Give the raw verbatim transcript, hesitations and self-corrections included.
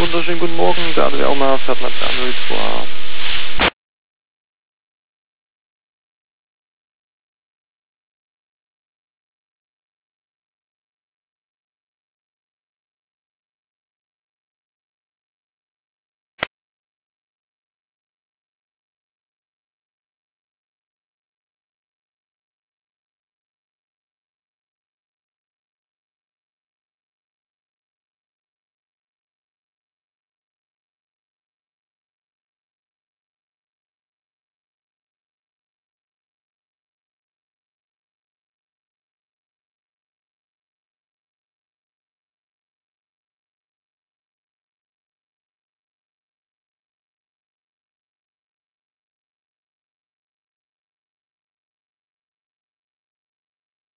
wunderschönen guten Morgen, der André Aumer, Fährtner für Android vor